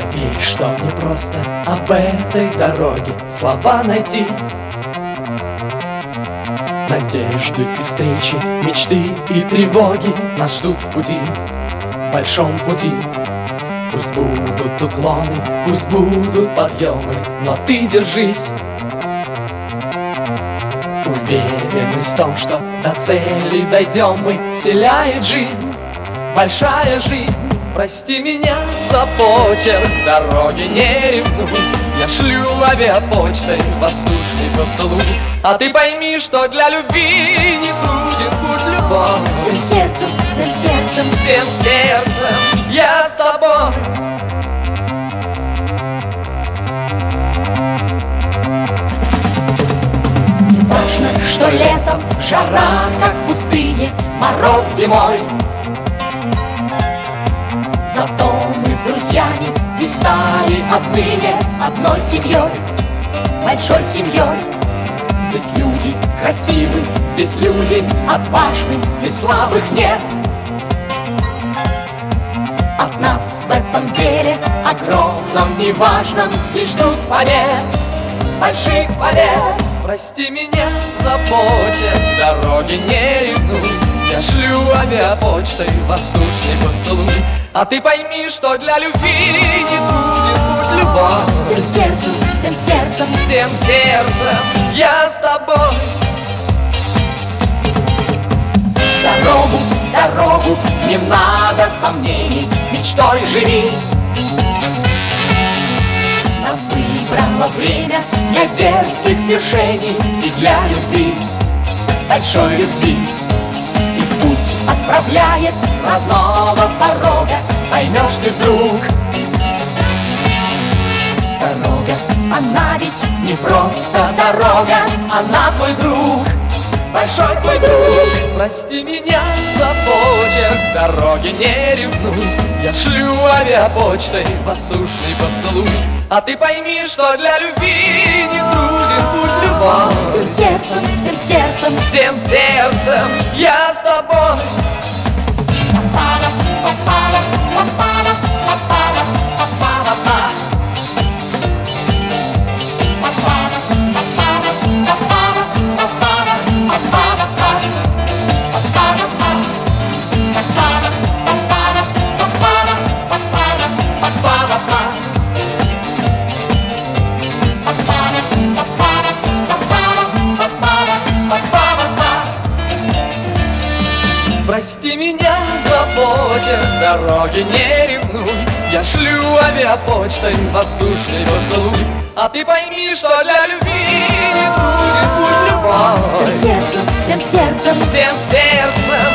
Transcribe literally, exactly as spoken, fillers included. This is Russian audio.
Верь, что не просто об этой дороге слова найти. Надежды и встречи, мечты и тревоги нас ждут в пути, в большом пути. Пусть будут уклоны, пусть будут подъемы, но ты держись. Уверенность в том, что до цели дойдем мы, вселяет жизнь, большая жизнь. Прости меня за почерк, дороги не ревнуй. Я шлю авиапочтой воздушный поцелуй. А ты пойми, что для любви не труден путь любовь. Всем сердцем, всем сердцем, всем сердцем я с тобой. Не важно, что летом жара, как в пустыне, мороз зимой. Зато мы с друзьями здесь стали отныне одной семьей, большой семьей. Здесь люди красивы, здесь люди отважны, здесь слабых нет. От нас в этом деле огромном, неважном, здесь ждут побед, больших побед. Прости меня за почерк, дороги не ревнуй. Я шлю авиапочтой воздушный поцелуй. А ты пойми, что для любви не труден путь любовь. Всем сердцем, всем сердцем, всем сердцем я с тобой. Дорогу, дорогу, не надо сомнений, мечтой живи. Нас выбрало время для дерзких свершений и для любви, большой любви. И в путь отправляясь с родного порога, поймешь ты вдруг: дорога, она ведь не просто дорога, она твой друг, большой твой друг. Прости меня за почерк, дороги не ревнуй. Я шлю авиапочтой воздушный поцелуй. А ты пойми, что для любви не труден путь любовь. Всем сердцем, всем сердцем, всем сердцем я с тобой. Прости меня за почерк, дороги не ревнуй. Я шлю авиапочтой воздушный поцелуй. А ты пойми, что для любви не труден путь любовь. всем сердцем, всем сердцем, всем сердцем